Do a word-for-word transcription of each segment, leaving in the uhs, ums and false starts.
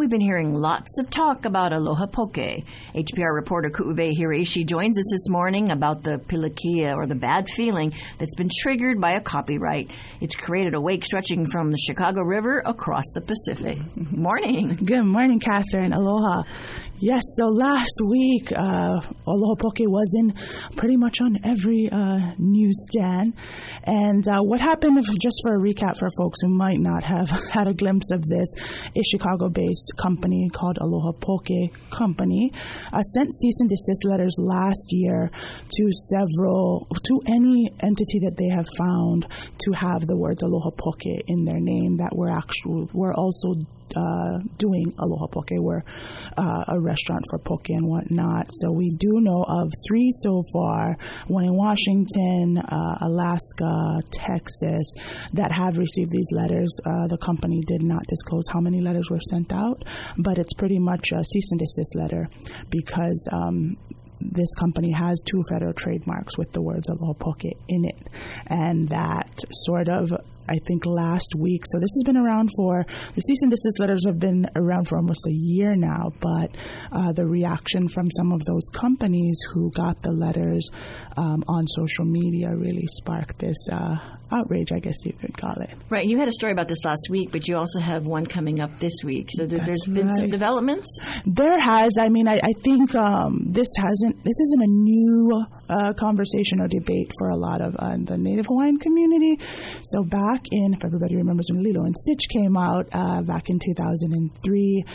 we've been hearing lots of talk about Aloha Poke. H P R reporter Ku'uwei Hiraishi joins us this morning about the pilikia, or the bad feeling, that's been triggered by a copyright. It's created a wake stretching from the Chicago River across the Pacific. Morning. Good morning, Catherine. Aloha. Yes, so last week, uh, Aloha Poke was in pretty much on every uh, newsstand. And uh, what happened, if, just for a recap for folks who might not have had a glimpse of this, a Chicago-based company called Aloha Poke Company uh, sent cease and desist letters last year to several, to any entity that they have found to have the words Aloha Poke in their name that were actually, were also Uh, doing Aloha Poke. We're uh, a restaurant for poke and whatnot. So we do know of three so far, one in Washington, uh, Alaska, Texas, that have received these letters. Uh, the company did not disclose how many letters were sent out, but it's pretty much a cease and desist letter because um, this company has two federal trademarks with the words Aloha Poke in it. And that sort of, I think last week, so this has been around for, the cease and desist letters have been around for almost a year now, but uh, the reaction from some of those companies who got the letters um, on social media really sparked this uh, outrage, I guess you could call it. Right. You had a story about this last week, but you also have one coming up this week. So there, there's been right. some developments? There has. I mean, I, I think um, this hasn't, this isn't a new uh, conversation or debate for a lot of uh, the Native Hawaiian community. So back in, if everybody remembers when Lilo and Stitch came out uh, back in two thousand three,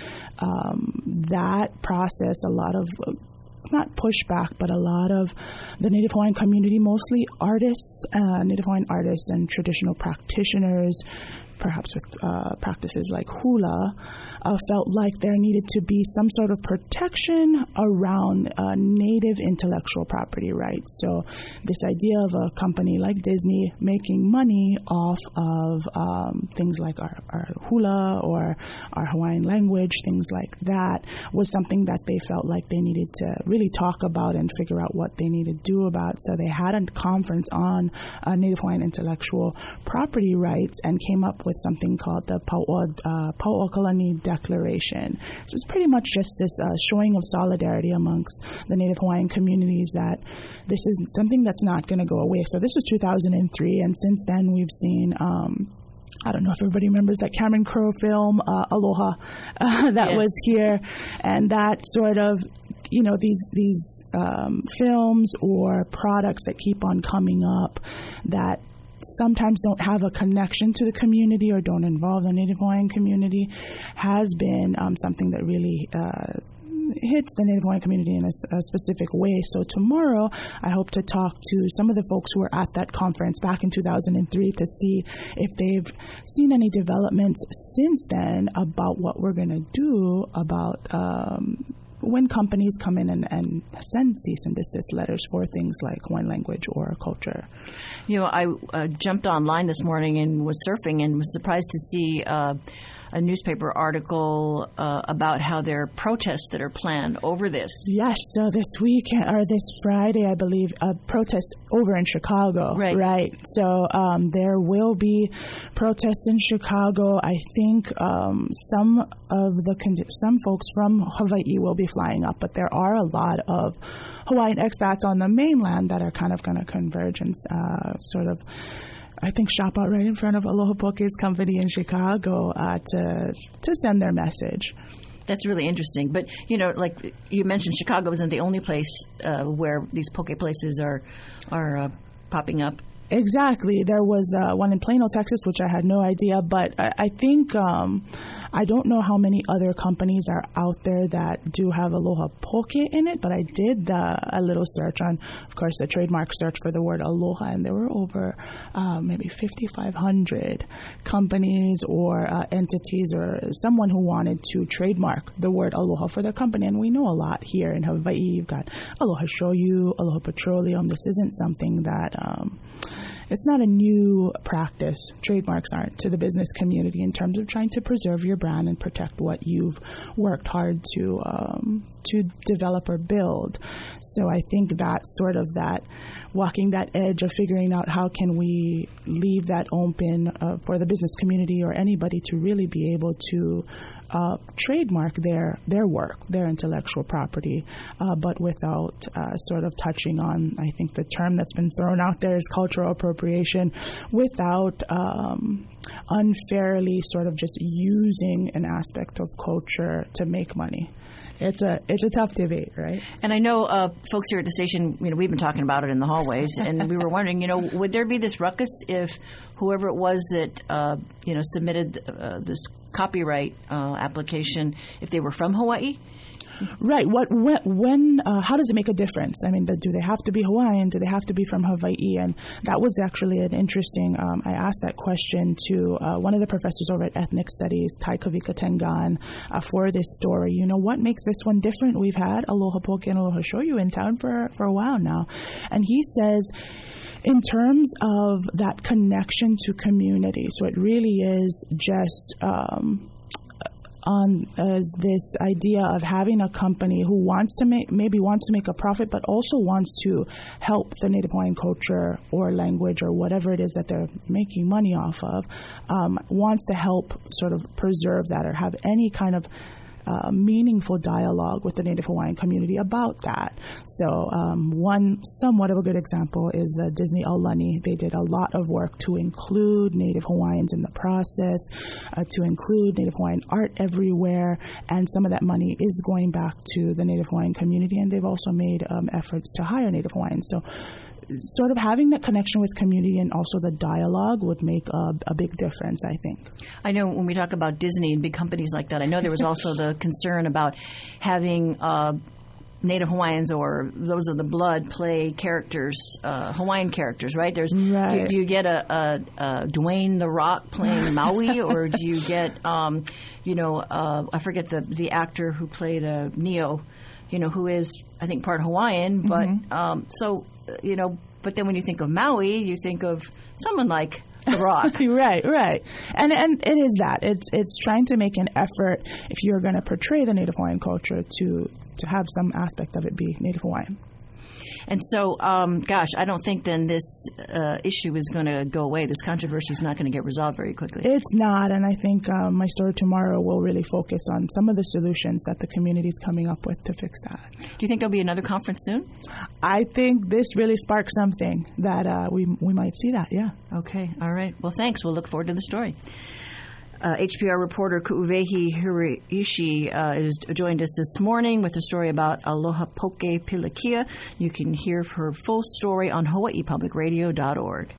um, that process, a lot of uh, not pushback, but a lot of the Native Hawaiian community, mostly artists, uh, Native Hawaiian artists and traditional practitioners, perhaps with uh, practices like hula, uh, felt like there needed to be some sort of protection around uh, Native intellectual property rights. So this idea of a company like Disney making money off of um, things like our, our hula or our Hawaiian language, things like that, was something that they felt like they needed to really talk about and figure out what they need to do about. So they had a conference on uh, Native Hawaiian intellectual property rights and came up with something called the Pau'o, uh, Pau'okalani Declaration. So it's pretty much just this uh, showing of solidarity amongst the Native Hawaiian communities that this is something that's not going to go away. So this was two thousand three, and since then we've seen um, I don't know if everybody remembers that Cameron Crowe film, uh, Aloha, uh, that yes. was here, and that sort of, you know, these these um, films or products that keep on coming up that sometimes don't have a connection to the community or don't involve the Native Hawaiian community has been um, something that really uh, hits the Native Hawaiian community in a, a specific way. So tomorrow, I hope to talk to some of the folks who were at that conference back in two thousand three to see if they've seen any developments since then about what we're going to do about um, when companies come in and, and send cease and desist letters for things like Hawaiian language or culture. You know, I uh, jumped online this morning and was surfing and was surprised to see uh, a newspaper article uh, about how there are protests that are planned over this. Yes, so this week, or this Friday, I believe, a protest over in Chicago. Right. Right. So um, there will be protests in Chicago. I think um, some of the, con- some folks from Hawaii will be flying up, but there are a lot of Hawaiian expats on the mainland that are kind of going to converge and uh, sort of, I think, shop out right in front of Aloha Poke's company in Chicago uh, to to send their message. That's really interesting. But, you know, like you mentioned, Chicago isn't the only place uh, where these poke places are, are uh, popping up. Exactly. There was uh, one in Plano, Texas, which I had no idea, but I, I think um, I don't know how many other companies are out there that do have Aloha Poke in it, but I did uh, a little search on, of course, a trademark search for the word Aloha, and there were over uh, maybe fifty-five hundred companies or uh, entities or someone who wanted to trademark the word Aloha for their company. And we know a lot here in Hawaii. You've got Aloha Shoyu, Aloha Petroleum. This isn't something that... Um, It's not a new practice, trademarks aren't, to the business community in terms of trying to preserve your brand and protect what you've worked hard to um, to develop or build. So I think that sort of that, walking that edge of figuring out how can we leave that open uh, for the business community or anybody to really be able to uh, trademark their their work, their intellectual property, uh, but without uh, sort of touching on, I think the term that's been thrown out there is cultural appropriation, without um, unfairly sort of just using an aspect of culture to make money. It's a it's a tough debate, right? And I know uh, folks here at the station, you know, we've been talking about it in the hallways, and we were wondering, you know, would there be this ruckus if whoever it was that, uh, you know, submitted uh, this copyright uh, application, if they were from Hawaii? Right. What when, when uh, how does it make a difference? I mean, do they have to be Hawaiian? Do they have to be from Hawaii? And that was actually an interesting. Um, I asked that question to uh, one of the professors over at Ethnic Studies, Tai Kavika Tengan, uh, for this story. You know, what makes this one different? We've had Aloha Poke and Aloha Shoyu in town for for a while now, and he says, in terms of that connection to community, so it really is just. Um, on uh, this idea of having a company who wants to make, maybe wants to make a profit, but also wants to help the Native Hawaiian culture or language or whatever it is that they're making money off of, um, wants to help sort of preserve that or have any kind of Uh, meaningful dialogue with the Native Hawaiian community about that. So um, one somewhat of a good example is uh, Disney Aulani. They did a lot of work to include Native Hawaiians in the process, uh, to include Native Hawaiian art everywhere, and some of that money is going back to the Native Hawaiian community, and they've also made um, efforts to hire Native Hawaiians. So sort of having that connection with community and also the dialogue would make a, a big difference, I think. I know when we talk about Disney and big companies like that, I know there was also the concern about having uh, Native Hawaiians or those of the blood play characters, uh, Hawaiian characters, right? There's right. Do, do you get a, a, a Dwayne The Rock playing Maui, or do you get, um, you know, uh, I forget the, the actor who played uh, Neo, you know, who is, I think, part Hawaiian, but mm-hmm. um, so, you know, but then when you think of Maui, you think of someone like The Rock. Right, right. And and it is that. It's it's trying to make an effort, if you're going to portray the Native Hawaiian culture, to, to have some aspect of it be Native Hawaiian. And so, um, gosh, I don't think then this uh, issue is going to go away. This controversy is not going to get resolved very quickly. It's not, and I think um, my story tomorrow will really focus on some of the solutions that the community is coming up with to fix that. Do you think there'll be another conference soon? I think this really sparks something that uh, we we might see that, yeah. Okay, all right. Well, thanks. We'll look forward to the story. Uh, H P R reporter Ku'uwehi Hiraishi uh, is joined us this morning with a story about Aloha Poke Pilikia. You can hear her full story on hawaii public radio dot org.